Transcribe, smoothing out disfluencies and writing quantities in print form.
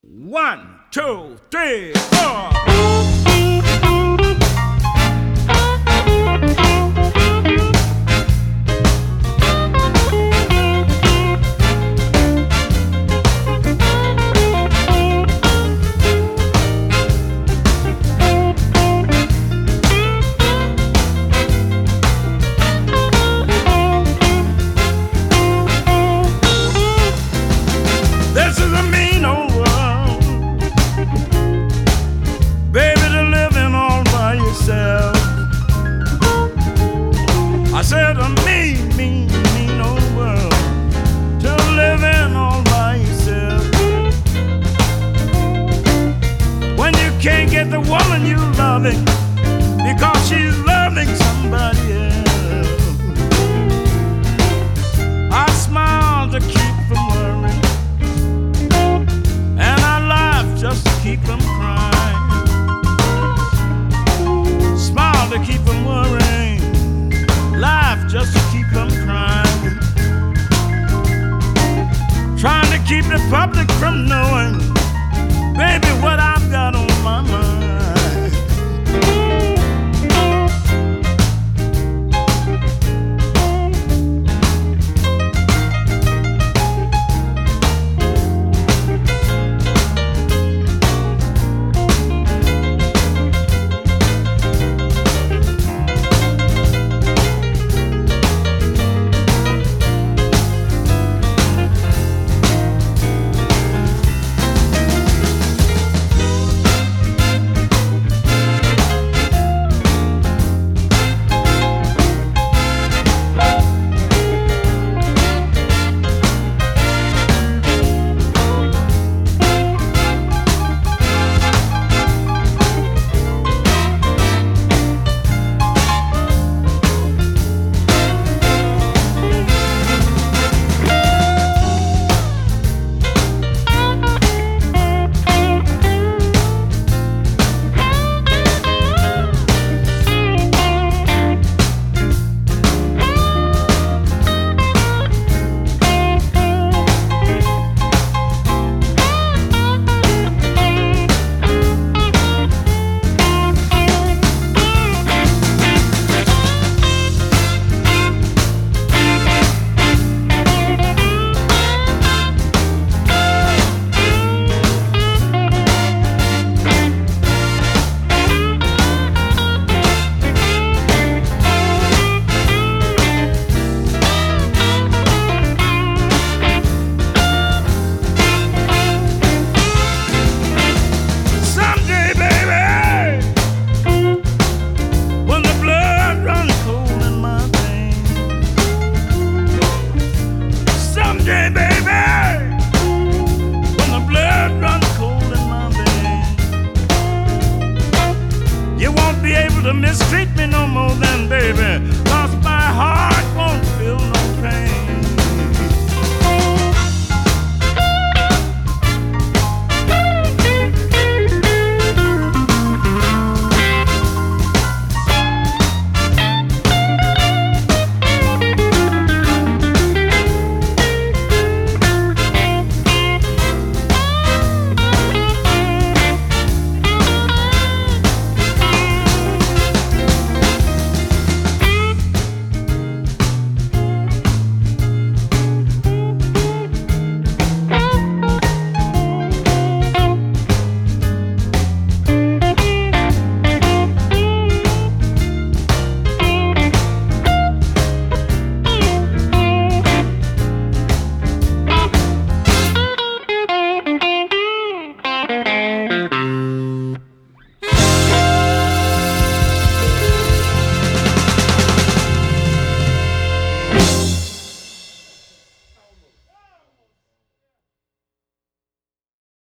One, two, three, four. This is a mean old world, baby, to living all by yourself. I said a mean, mean, mean old world, to living all by yourself. When you can't get the woman you loving because she's loving somebody else, I smile to keep from worrying, and I laugh just to keep from crying. Smile to keep from worrying, laugh just to keep from crying. Trying to keep the public from knowing, baby, what I've got on my mind.